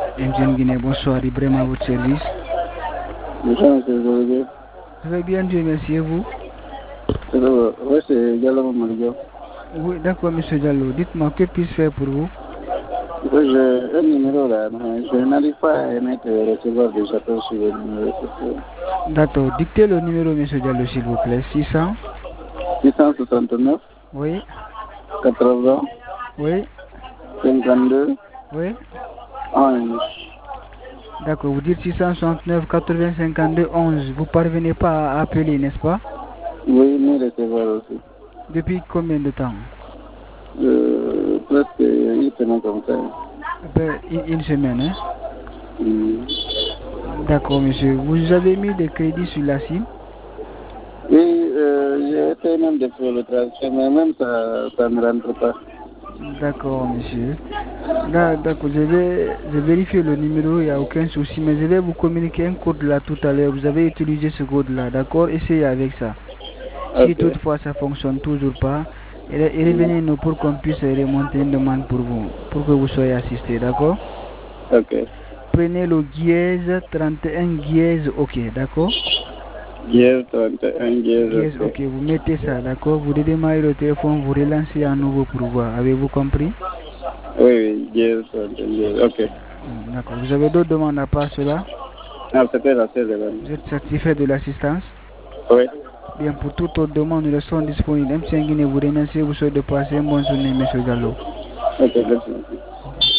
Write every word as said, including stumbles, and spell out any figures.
M T N Guinée, bonsoir, Ibrahim à votre service. Bonsoir, monsieur, vous allez bien? Je vais bien, Dieu merci, et vous? Oui, c'est Diallo Mamadou. Oui, d'accord, monsieur Diallo. Dites-moi, que puis-je faire pour vous? Oui, j'ai un numéro là, mais je n'arrive pas à émettre et recevoir des appels sur le numéro. D'accord, dictez le numéro, monsieur Diallo, s'il vous plaît. six cents. six cent soixante-neuf. Oui. quatre-vingts. Oui. cinquante-deux. Oui. onze. D'accord, vous dites six cent soixante-neuf, quatre-vingts, cinquante-deux, onze. Vous ne parvenez pas à appeler, n'est-ce pas? Oui, ni recevoir aussi. Depuis combien de temps? Euh, presque une semaine comme ça. Ben, une, une semaine, hein? Mm. D'accord, monsieur. Vous avez mis des crédits sur la SIM? Oui, euh, j'ai essayé même de faire le transfert, mais même ça, ça ne rentre pas. D'accord, monsieur. Là, d'accord, je vais, je vais vérifier le numéro, il n'y a aucun souci, mais je vais vous communiquer un code là tout à l'heure. Vous avez utilisé ce code là, d'accord? Essayez avec ça. Si Ok. toutefois ça ne fonctionne toujours pas, et Mm. revenez-nous pour qu'on puisse remonter une demande pour vous, pour que vous soyez assisté, d'accord? Ok. Prenez le dièse trente et un dièse OK, d'accord? Yes, trente et un, yes, Dièse ok. OK, vous mettez ça, d'accord? Vous redémarrez le téléphone, vous relancez à nouveau pour voir. Avez-vous compris? Oui, oui, yes, trente et un, yes, ok. Hmm, d'accord. Vous avez d'autres demandes à part cela? Ah, c'était la seule demande. Vous êtes satisfait de l'assistance? Oui. Bien, pour toute autre demande, nous restons disponibles. M T N Guinée vous remercie. Vous souhaite de passer une bonne journée, monsieur Gallo. Ok, merci.